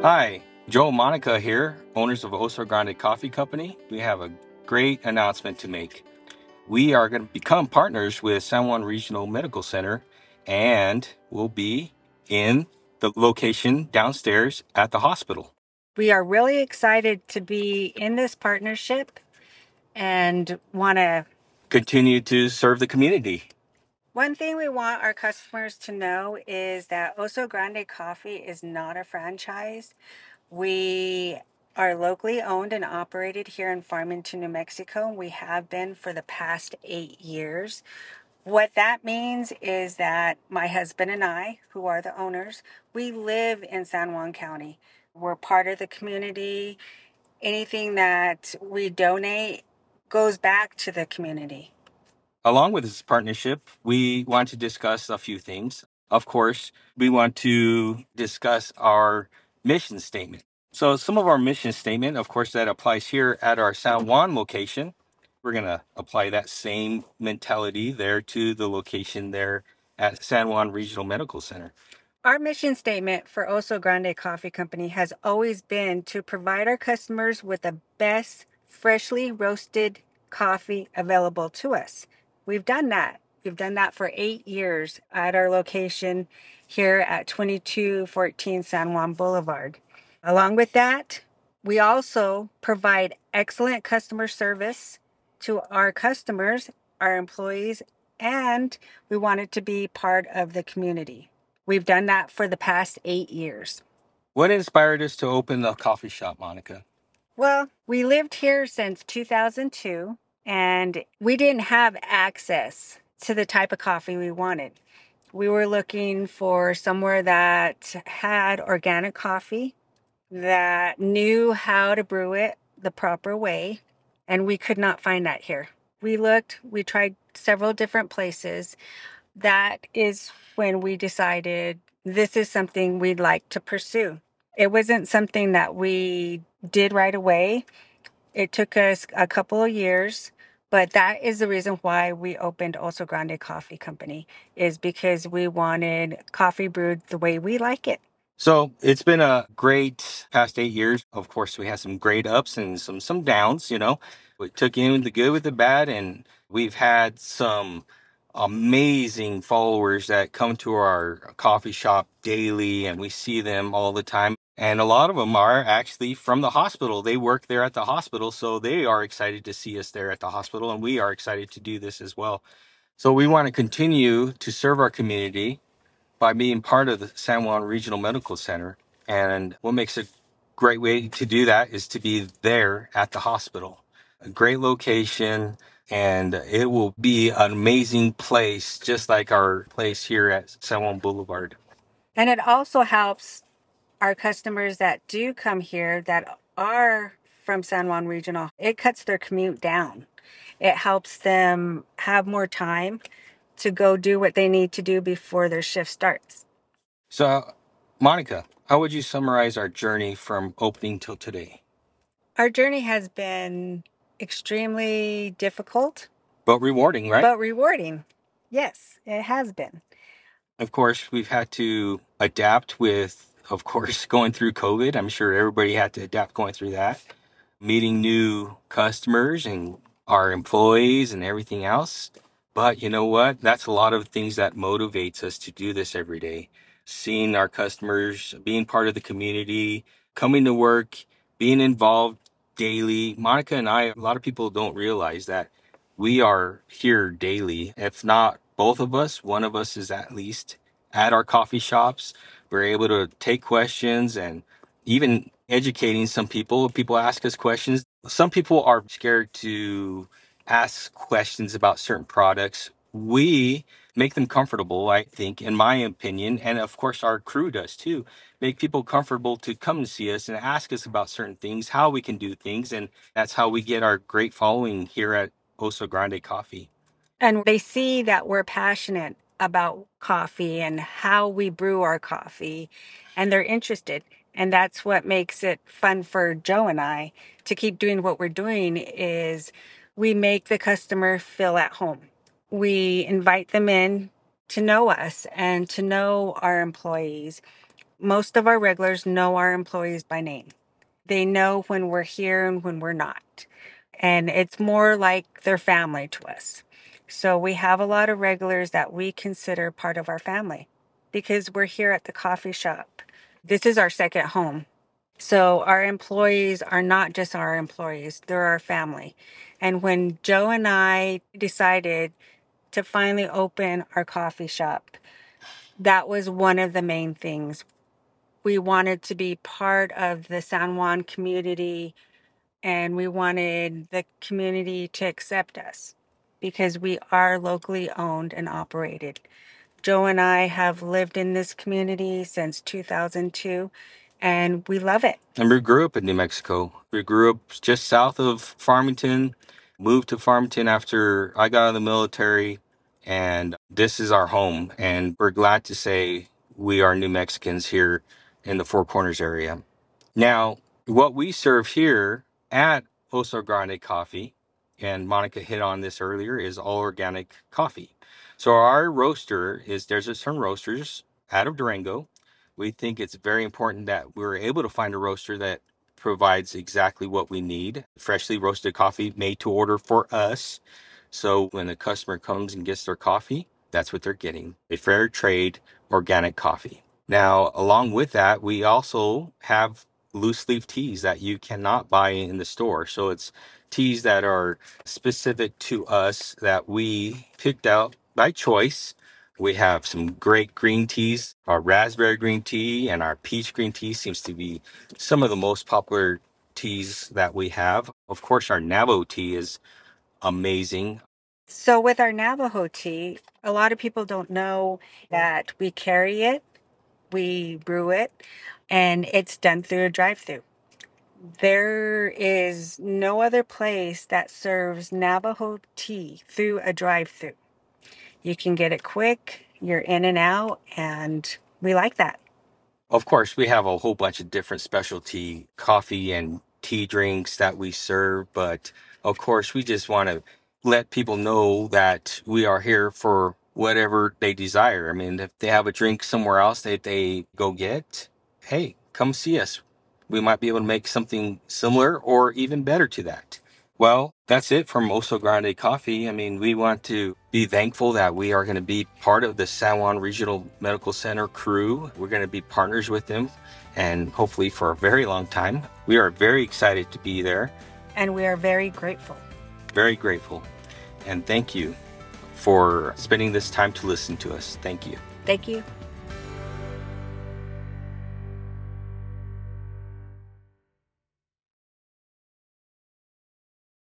Hi, Joe and Monica here, owners of Oso Grande Coffee Company. We have a great announcement to make. We are going to become partners with San Juan Regional Medical Center, and we'll be in the location downstairs at the hospital. We are really excited to be in this partnership and want to. Continue to serve the community. One thing we want our customers to know is that Oso Grande Coffee is not a franchise. We are locally owned and operated here in Farmington, New Mexico. We have been for the past 8 years. What that means is that my husband and I, who are the owners, we live in San Juan County. We're part of the community. Anything that we donate goes back to the community. Along with this partnership, we want to discuss a few things. Of course, we want to discuss our mission statement. So, some of our mission statement, of course, that applies here at our San Juan location. We're going to apply that same mentality there to the location there at San Juan Regional Medical Center. Our mission statement for Oso Grande Coffee Company has always been to provide our customers with the best freshly roasted coffee available to us. We've done that. We've done that for 8 years at our location here at 2214 San Juan Boulevard. Along with that, we also provide excellent customer service to our customers, our employees, and we want it to be part of the community. We've done that for the past 8 years. What inspired us to open the coffee shop, Monica? Well, we lived here since 2002 and we didn't have access to the type of coffee we wanted. We were looking for somewhere that had organic coffee, that knew how to brew it the proper way, and we could not find that here. We tried several different places. That is when we decided this is something we'd like to pursue. It wasn't something that we did right away. It took us a couple of years, but that is the reason why we opened Oso Grande Coffee Company, is because we wanted coffee brewed the way we like it. So it's been a great past 8 years. Of course, we had some great ups and some downs. We took in the good with the bad, and we've had some amazing followers that come to our coffee shop daily, and we see them all the time. And a lot of them are actually from the hospital. They work there at the hospital, so they are excited to see us there at the hospital, and we are excited to do this as well. So we want to continue to serve our community by being part of the San Juan Regional Medical Center. And what makes a great way to do that is to be there at the hospital. A great location, and it will be an amazing place, just like our place here at San Juan Boulevard. And it also helps our customers that do come here that are from San Juan Regional. It cuts their commute down. It helps them have more time to go do what they need to do before their shift starts. So, Monica, how would you summarize our journey from opening till today? Our journey has been extremely difficult, But rewarding, right? but rewarding. Yes, it has been. Of course, we've had to adapt with, of course, going through COVID. I'm sure everybody had to adapt going through that. Meeting new customers and our employees and everything else. But you know what? That's a lot of things that motivates us to do this every day. Seeing our customers, being part of the community, coming to work, being involved daily. Monica and I, a lot of people don't realize that we are here daily. If not both of us, one of us is at least at our coffee shops. We're able to take questions and even educating some people. People ask us questions. Some people are scared to ask questions about certain products. We make them comfortable, I think, in my opinion. And of course, our crew does too. Make people comfortable to come and see us and ask us about certain things, how we can do things. And that's how we get our great following here at Oso Grande Coffee. And they see that we're passionate about coffee and how we brew our coffee, and they're interested. And that's what makes it fun for Joe and I to keep doing what we're doing is we make the customer feel at home. We invite them in to know us and to know our employees. Most of our regulars know our employees by name. They know when we're here and when we're not. And it's more like their family to us. So we have a lot of regulars that we consider part of our family because we're here at the coffee shop. This is our second home. So our employees are not just our employees, they're our family. And when Joe and I decided to finally open our coffee shop, that was one of the main things. We wanted to be part of the San Juan community and we wanted the community to accept us because we are locally owned and operated. Joe and I have lived in this community since 2002 and we love it. And we grew up in New Mexico. We grew up just south of Farmington, moved to Farmington after I got out of the military, and this is our home. And we're glad to say we are New Mexicans here in the Four Corners area. Now, what we serve here at Oso Grande Coffee, and Monica hit on this earlier, is all organic coffee. So our roaster is Desert Sun Roasters out of Durango. We think it's very important that we're able to find a roaster that provides exactly what we need. Freshly roasted coffee made to order for us. So when the customer comes and gets their coffee, that's what they're getting. A fair trade organic coffee. Now, along with that, we also have loose leaf teas that you cannot buy in the store. So it's teas that are specific to us that we picked out by choice. We have some great green teas. Our raspberry green tea and our peach green tea seems to be some of the most popular teas that we have. Of course, our Navajo tea is amazing. So with our Navajo tea, a lot of people don't know that we carry it, we brew it, and it's done through a drive-through. There is no other place that serves Navajo tea through a drive-through. You can get it quick, you're in and out, and we like that. Of course, we have a whole bunch of different specialty coffee and tea drinks that we serve, but of course, we just want to let people know that we are here for whatever they desire. I mean, if they have a drink somewhere else that they go get, hey, come see us. We might be able to make something similar or even better to that. Well, that's it from Oso Grande Coffee. I mean, we want to be thankful that we are going to be part of the San Juan Regional Medical Center crew. We're going to be partners with them and hopefully for a very long time. We are very excited to be there. And we are very grateful. Very grateful. And thank you for spending this time to listen to us. Thank you. Thank you.